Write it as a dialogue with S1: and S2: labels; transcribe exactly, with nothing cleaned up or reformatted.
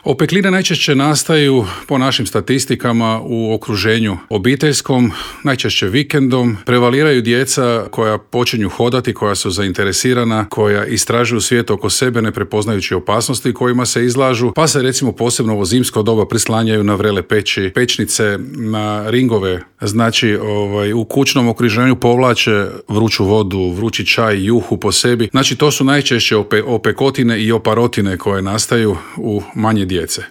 S1: Opekline najčešće nastaju po našim statistikama u okruženju obiteljskom, najčešće vikendom. Prevaliraju djeca koja počinju hodati, koja su zainteresirana, koja istražuju svijet oko sebe ne prepoznajući opasnosti kojima se izlažu, pa se recimo posebno ovo zimsko doba prislanjaju na vrele peći, pečnice, na ringove. Znači ovaj, u kućnom okruženju povlače vruću vodu, vrući čaj, juhu po sebi. Znači to su najčešće ope, opekotine i oparotine koje nastaju u manje djece.